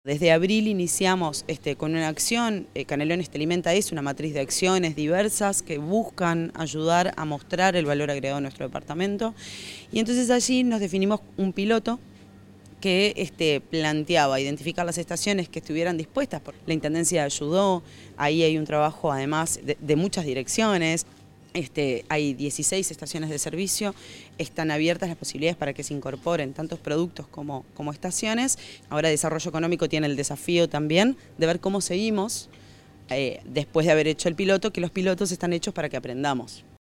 Desde abril iniciamos con una acción. Canelones Te Alimenta es una matriz de acciones diversas que buscan ayudar a mostrar el valor agregado de nuestro departamento. Y entonces allí nos definimos un piloto que planteaba identificar las estaciones que estuvieran dispuestas. La Intendencia ayudó, ahí hay un trabajo además de muchas direcciones. Hay 16 estaciones de servicio, están abiertas las posibilidades para que se incorporen tantos productos como estaciones. Ahora Desarrollo Económico tiene el desafío también de ver cómo seguimos después de haber hecho el piloto, que los pilotos están hechos para que aprendamos.